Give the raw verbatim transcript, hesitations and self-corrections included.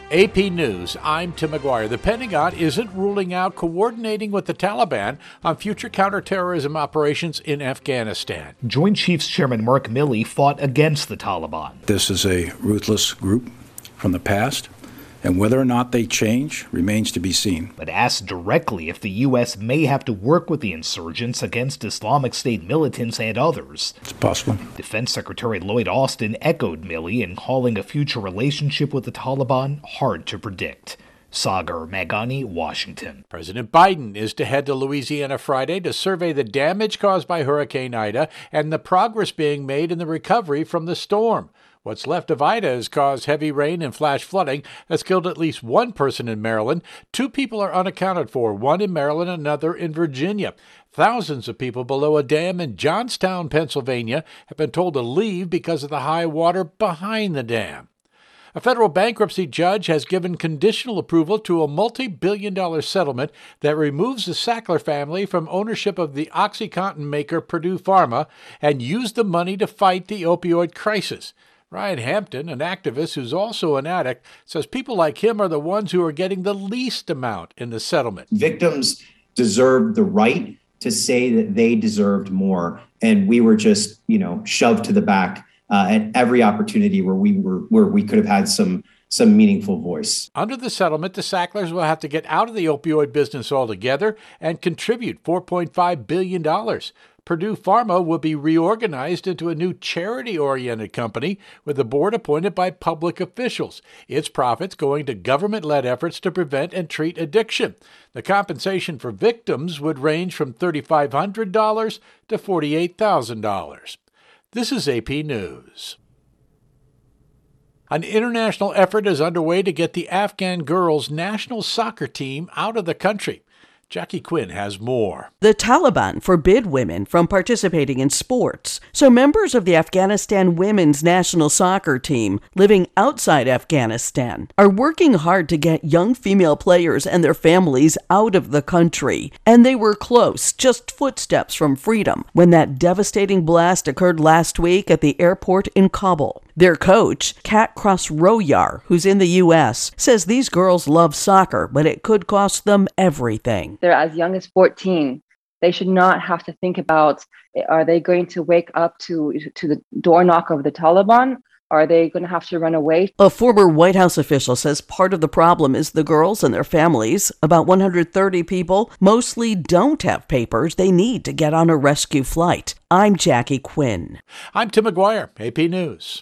A P News, I'm Tim McGuire. The Pentagon isn't ruling out coordinating with the Taliban on future counterterrorism operations in Afghanistan. Joint Chiefs Chairman Mark Milley fought against the Taliban. This is a ruthless group from the past, and whether or not they change remains to be seen. But asked directly if the U S may have to work with the insurgents against Islamic State militants and others. It's possible. Defense Secretary Lloyd Austin echoed Milley in calling a future relationship with the Taliban hard to predict. Sagar Meghani, Washington. President Biden is to head to Louisiana Friday to survey the damage caused by Hurricane Ida and the progress being made in the recovery from the storm. What's left of Ida has caused heavy rain and flash flooding that's killed at least one person in Maryland. Two people are unaccounted for, one in Maryland, another in Virginia. Thousands of people below a dam in Johnstown, Pennsylvania, have been told to leave because of the high water behind the dam. A federal bankruptcy judge has given conditional approval to a multi-billion dollar settlement that removes the Sackler family from ownership of the OxyContin maker Purdue Pharma and used the money to fight the opioid crisis. Ryan Hampton, an activist who's also an addict, says people like him are the ones who are getting the least amount in the settlement. Victims deserve the right to say that they deserved more, and we were just, you know, shoved to the back uh, at every opportunity where we were where we could have had some some meaningful voice. Under the settlement, the Sacklers will have to get out of the opioid business altogether and contribute four point five billion dollars. Purdue Pharma will be reorganized into a new charity-oriented company with a board appointed by public officials. Its profits going to government-led efforts to prevent and treat addiction. The compensation for victims would range from three thousand five hundred dollars to forty-eight thousand dollars. This is A P News. An international effort is underway to get the Afghan girls' national soccer team out of the country. Jackie Quinn has more. The Taliban forbid women from participating in sports, so members of the Afghanistan women's national soccer team living outside Afghanistan are working hard to get young female players and their families out of the country. And they were close, just footsteps from freedom, when that devastating blast occurred last week at the airport in Kabul. Their coach, Kat Cross-Royar, who's in the U S, says these girls love soccer, but it could cost them everything. They're as young as fourteen. They should not have to think about, are they going to wake up to, to the door knock of the Taliban? Are they going to have to run away? A former White House official says part of the problem is the girls and their families, about one hundred thirty people, mostly don't have papers they need to get on a rescue flight. I'm Jackie Quinn. I'm Tim McGuire, A P News.